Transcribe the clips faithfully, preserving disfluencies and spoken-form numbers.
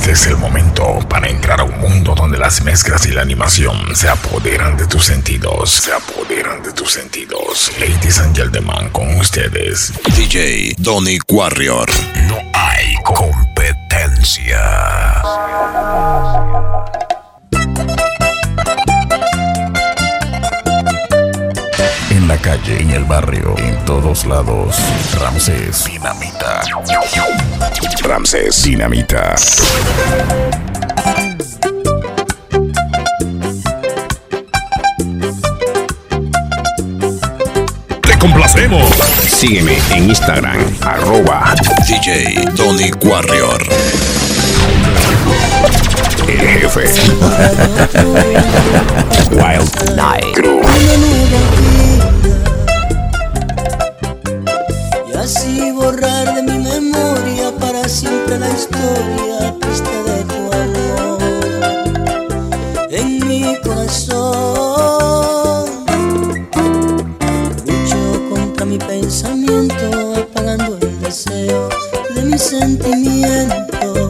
Este es el momento para entrar a un mundo donde las mezclas y la animación se apoderan de tus sentidos. Se apoderan de tus sentidos. Ladies and gentlemen, con ustedes, D J Donny Warrior. No hay competencia. En la calle, en el barrio, en todos lados, Ramses Dinamita. Ramses Dinamita. ¡Te complacemos! Sígueme en Instagram, arroba D J Donny Warrior. El jefe. Wild Night Crew. Y así borrar de mi memoria para siempre la historia triste de tu amor en mi corazón. Lucho contra mi pensamiento, apagando el deseo de mis sentimientos.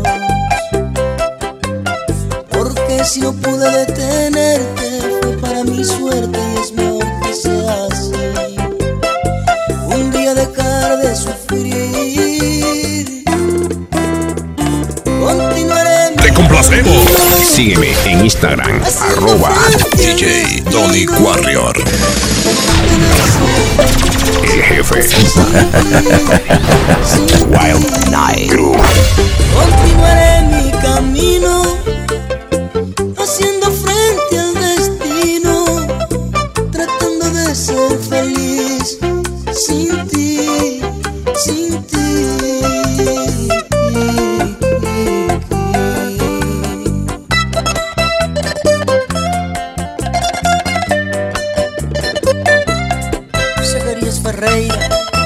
Porque si no pude detenerte, fue para mi suerte y es mejor que sea así. Un día dejar de sufrir, continuaré. ¡Te complacemos! Sígueme en Instagram, arroba D J Donny Warrior. El jefe. Wild Night Crew. Continuaré mi camino, haciendo frente al destino, tratando de ser feliz sin ti, sin ti. Zacarías Ferreira.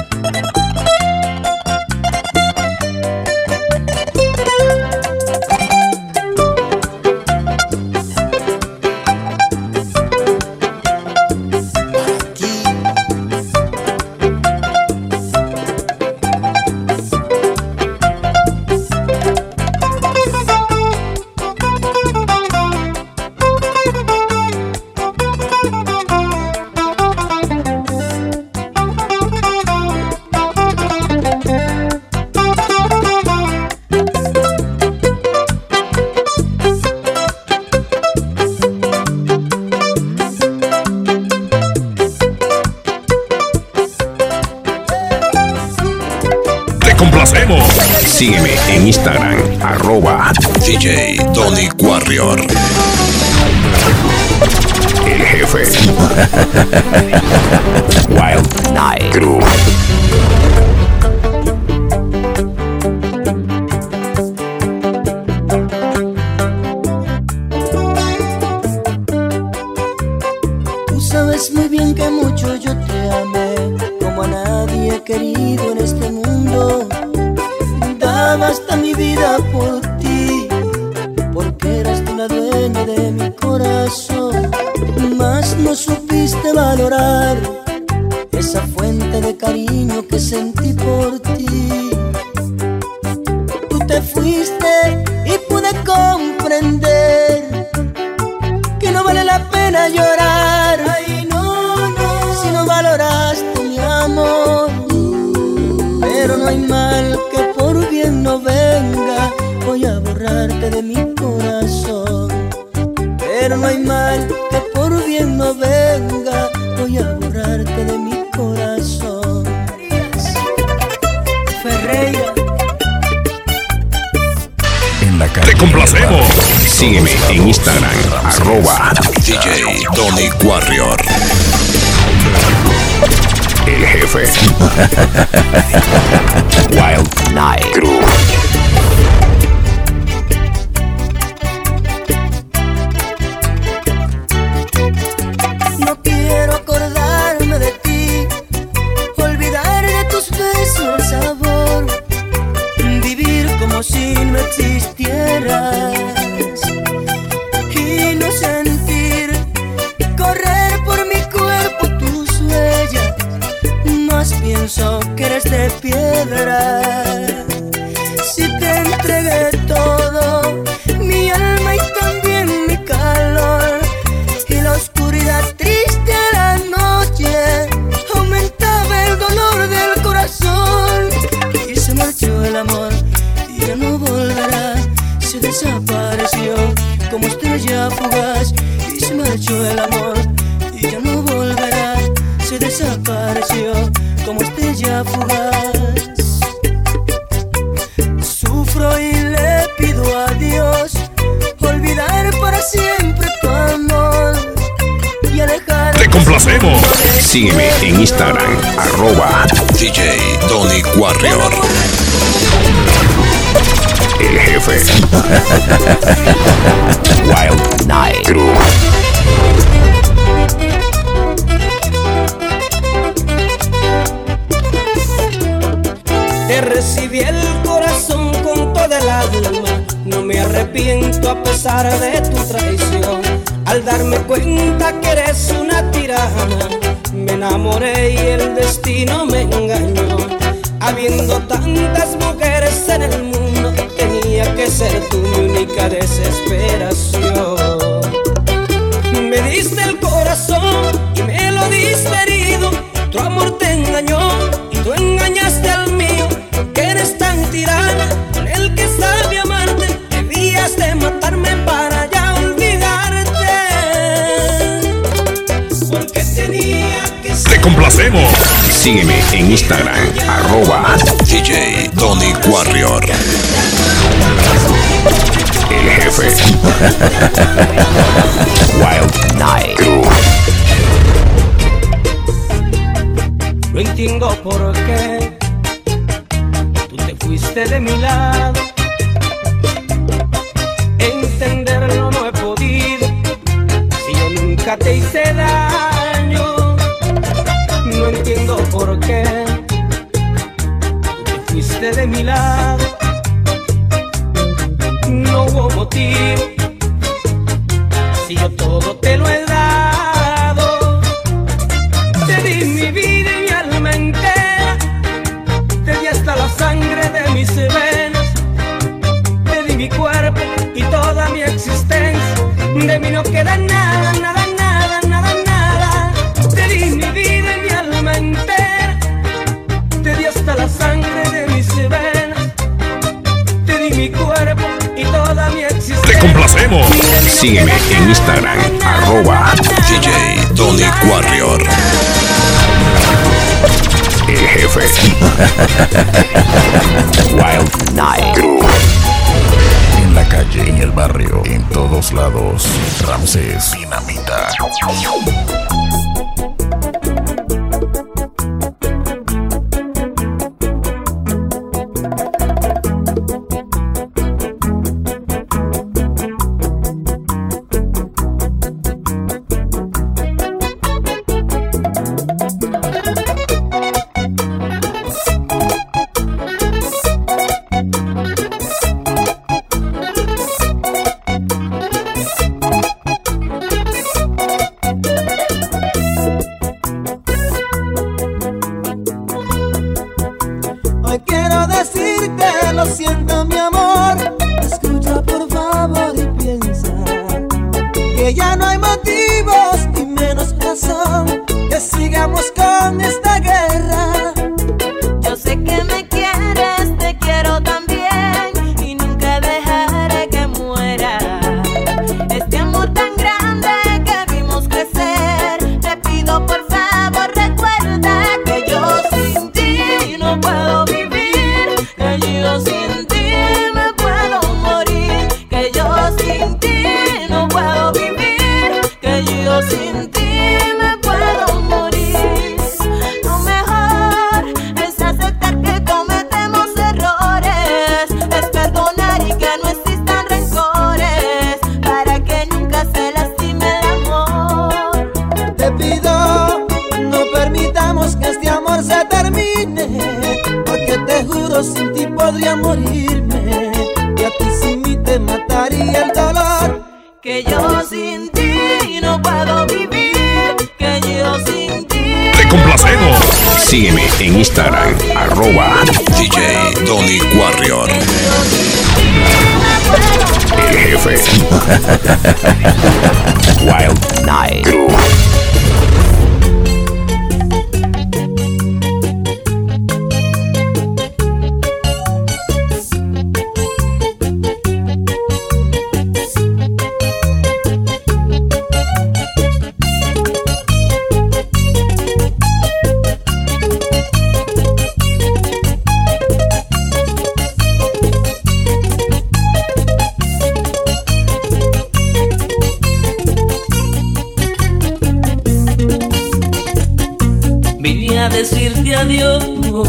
¡Complacemos! Sígueme en Instagram, arroba D J Donny Warrior. El jefe. Wild Night Crew. Tú sabes muy bien que mucho yo te amé, como a nadie he querido en este mundo. Daba hasta mi vida por ti, porque eras tú la dueña de mi corazón. Mas no supiste valorar esa fuente de cariño que sentí por ti. Tú te fuiste y pude comprender que no vale la pena llorar. Ay, no, no, si no valoraste mi amor. Pero no hay mal que por bien no venga, voy a borrarte de mi corazón. Pero no hay mal que por bien no venga, voy a borrarte de mi corazón. Ferreira. En la calle. ¡Te complacemos! Sígueme en Instagram, arroba D J Donny Warrior. El jefe. Wild Night Crew. No quiero acordarme de ti, olvidar de tus besos el sabor, vivir como si no existieras y no sentir correr por mi cuerpo tus huellas. Más pienso que eres de piedra. Si te entregué todo complacemos. Sígueme en Instagram, arroba D J Donny Warrior. El jefe. Wild Night Crew. Te recibí el corazón con toda el alma. No me arrepiento a pesar de tu traición. Al darme cuenta que eres una tirana, me enamoré y el destino me engañó. Habiendo tantas mujeres en el mundo, tenía que ser tú mi única desesperación. Me diste el corazón y me lo diste herido. Tu amor te engañó y tú engañaste al mío. Que eres tan tirana, con el que sabe amarte, debías de matarme para ya olvidarte. Porque tenía que ser. Te complacemos. Sígueme en Instagram, arroba D J Donny Warrior. El jefe. Wild Night Crew. No entiendo por qué tú te fuiste de mi lado. Entenderlo no he podido, si yo nunca te hice daño. No entiendo por qué tú te fuiste de mi lado. No hubo motivo, si yo todo te lo he dado. Te di mi vida y mi alma entera, te di hasta la sangre de mis venas, te di mi cuerpo y toda mi existencia. De mí no queda nada, nada, nada, nada, nada. Te di mi vida y mi alma entera, te di hasta la sangre de mis venas, te di mi cuerpo y toda mi existencia. Te complacemos. Sígueme en Instagram, arroba D J Donny Warrior. El jefe. Wild Night Crew. En la calle, en el barrio, en todos lados. Ramses Dinamita. Hoy quiero decirte, lo siento mi amor. Escucha por favor y piensa que ya no hay motivos y menos razón que sigamos con esta guerra. Yo sé que me quieres, te quiero también y nunca dejaré que muera. Este amor tan grande que vimos crecer, te pido por favor recuerda que yo sin ti no puedo vivir, que yo sin ti me puedo morir, que yo sin ti no puedo vivir, que yo sin ti me puedo morir. Lo mejor es aceptar que cometemos errores, es perdonar y que no existan rencores, para que nunca se lastime el amor. Te pido, no permitamos que este amor se termine, porque te juro sin ti podría morirme, y a ti sin mí te mataría el dolor. Que yo sin ti no puedo vivir, que yo sin ti. Te complacemos. Sígueme en Instagram, arroba D J Donny Warrior. El jefe. Wild Night Crew. decirte adiós.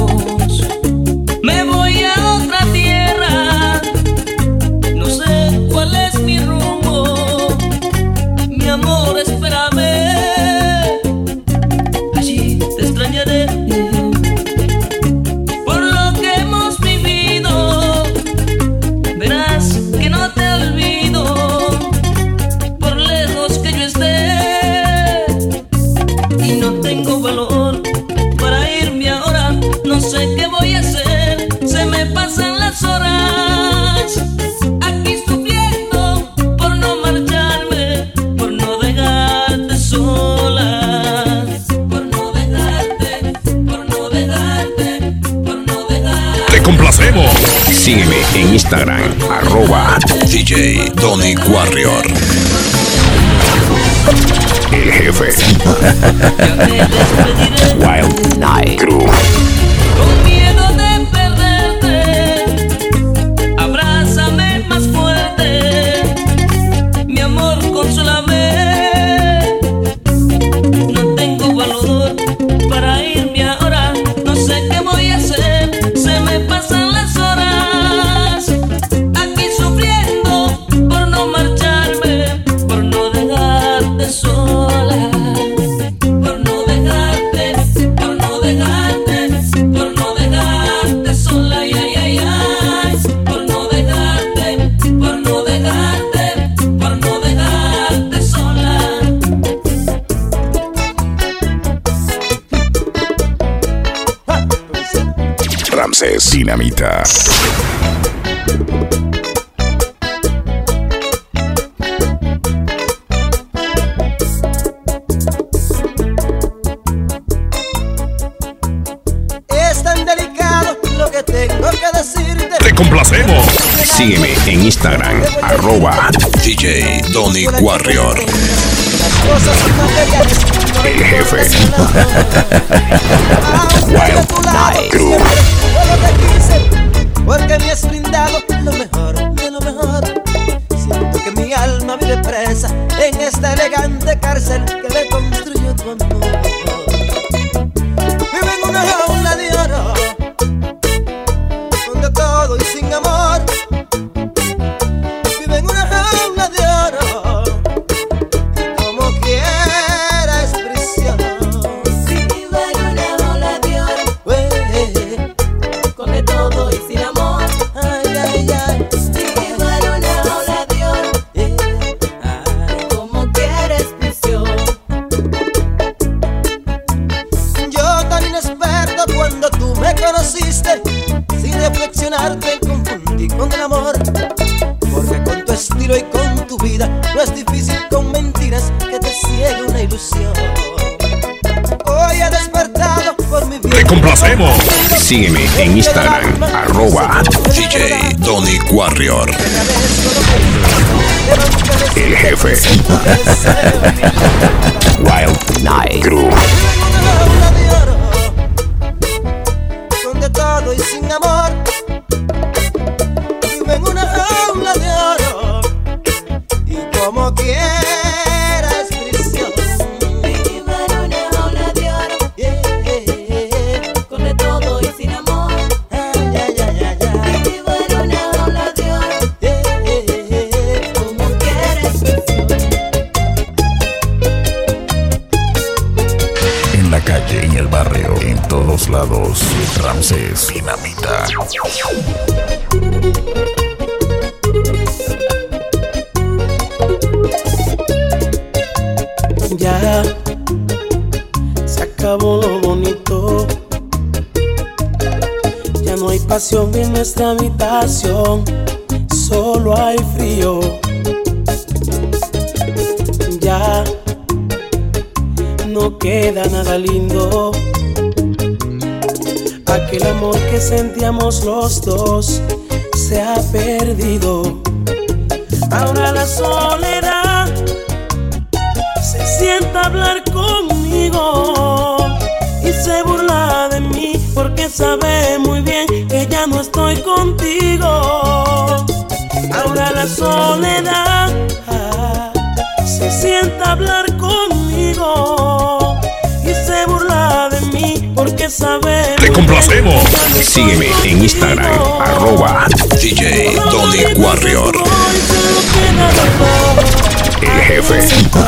Me voy a otra tierra, no sé cuál es mi rumbo. Mi amor, espérame, allí te extrañaré. Por lo que hemos vivido, verás que no te olvido, por lejos que yo esté. Y no tengo valor para irme ahora, no sé qué voy a hacer. Se me pasan las horas aquí sufriendo por no marcharme, por no dejarte sola, por no dejarte, por no dejarte, por no dejarte. Te complacemos. Sígueme en Instagram, arroba D J Donny Warrior. El jefe. Wild Night Crew. Con miedo de perderte, abrázame más fuerte. Mi amor, consúlame. No tengo valor para irme ahora, no sé qué voy a hacer. Se me pasan las horas aquí sufriendo por no marcharme, por no dejarte sola, por no dejarte, por no dejarte, por no dejarte sola, ay, ay, ay, ay, por no dejarte, por no dejarte, por no dejarte sola. Ramses Dinamita. Es tan delicado lo que tengo que decirte. Te complacemos. Sígueme en Instagram, arroba D J Donny Warrior. Las cosas materiales no El jefe. Wild Night Crew. Todo te quise, porque me has brindado lo mejor de lo mejor. Siento que mi alma vive presa en esta elegante cárcel que le construyó tu amor. Vive en una jaula de oro, donde todo y sin amor. Vive en una jaula de oro, y como quiera es prisión. Vivo en una jaula de oro, Ué, con de todo y sin amor. ay, ay, ay, Vivo en una jaula de oro, eh, ay. como quieres prisión. Yo tan inexperto cuando tú me conociste, sin reflexionar te confundí con el amor. Porque con tu estilo y con tu vida no es difícil con mentiras que te ciegue una ilusión. Hoy he despertado por mi vida. Te complacemos. Sígueme en Instagram, arroba D J Donny Warrior. El jefe. Wild Night Crew. Con de todo y sin amor. Vivo en una jaula de oro, y como quiera es prisión. Vivo en una jaula de oro, Yeah, yeah, yeah. con de todo y sin amor. Ay, ay, ay, ay, ay. Vivo en una jaula de oro, Yeah, yeah, yeah. como quieres prisión. En la calle, en el barrio, en todos lados. Ramses Dinamita. Ya se acabó lo bonito, ya no hay pasión en nuestra habitación, solo hay frío. Ya no queda nada lindo, aquel amor que sentíamos los dos se ha perdido. Ahora la soledad se sienta a hablar conmigo y se burla de mí porque sabe muy bien que ya no estoy contigo. Ahora la soledad ah, se sienta a hablar conmigo y se burla de mí porque sabemos. ¡Te complacemos! Sígueme en Instagram, arroba D J Donny Warrior. El jefe.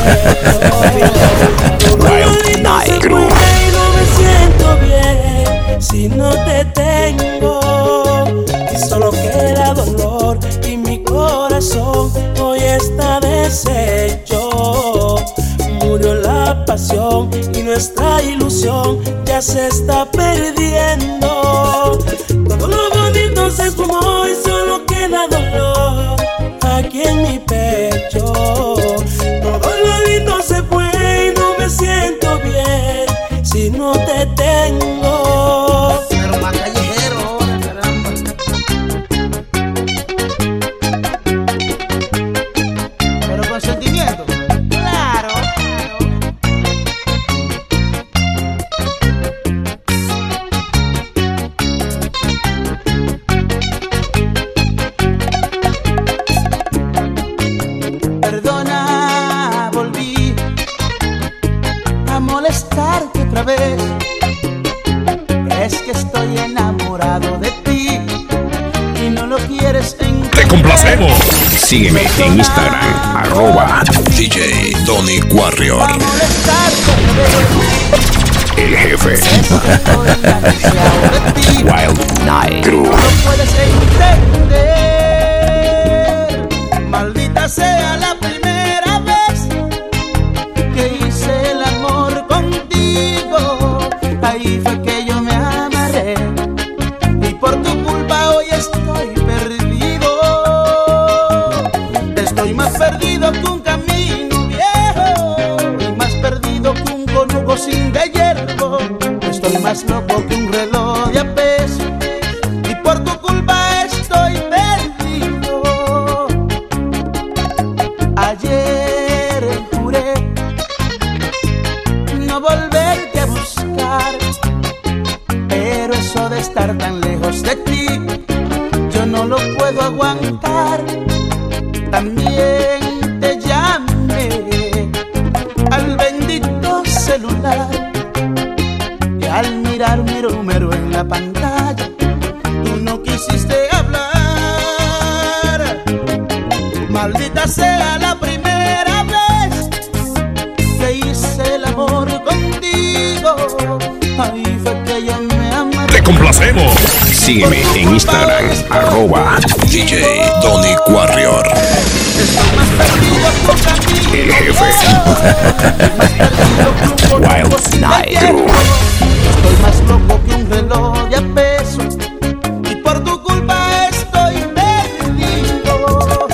Wild Night Crew. No me siento bien si no te tengo. Y solo queda dolor y mi corazón hoy está deshecho. Murió la pasión y nuestra ilusión ya se está perdiendo. Todo lo bonito se esfumó y solo queda dolor aquí en mi pecho. Todo lo lindo se fue y no me siento bien si no te tengo. Pero más callejero, caramba. Pero con sentimiento. Claro. Perdona, volví a molestarte otra vez. Es que estoy enamorado de ti y no lo quieres entender. ¡Te complacemos! Sígueme en Instagram, arroba D J Donny Warrior. A molestarte otra vez. El jefe. Es que estoy enamorado de ti. Wild Night Crew. No puedes entender. Maldita sea la primera vez que hice el amor contigo. Ahí fue que yo me amarré y por tu culpa hoy estoy perdido. Estoy más perdido que un camino viejo y más perdido que un conuco sin de hierro. Estoy más loco que un reloj de a peso y por tu culpa estoy perdido. Ayer juré no volverte a buscar, pero eso de estar tan lejos de ti yo no lo puedo aguantar. También te llamé al bendito celular y al mirar mi número en la pantalla tú no quisiste hablar. Maldita sea la primera vez que hice el amor contigo. Ahí fue que yo me amarré. ¡Te complacemos! Sígueme en Instagram, arroba D J Donny Warrior. Estoy más perdido que un camino El jefe. más perdido que un conuco sin de Night hierro. Crew. Estoy más loco que un reloj de a peso y por tu culpa estoy perdido.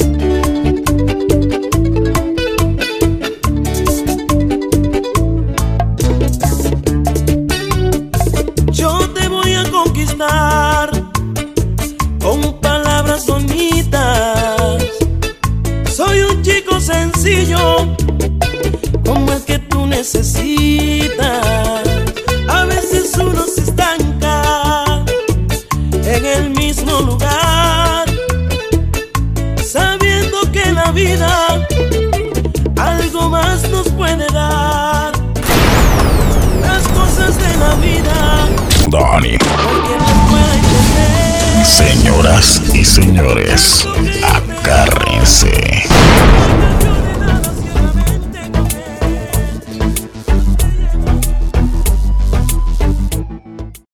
Yo te voy a conquistar con palabras bonitas. Soy un chico sencillo como el que tú necesitas. A veces uno se estanca en el mismo lugar, sabiendo que la vida algo más nos puede dar. Las cosas de la vida Donny. cualquiera puede entender. Señoras y señores, agárrense.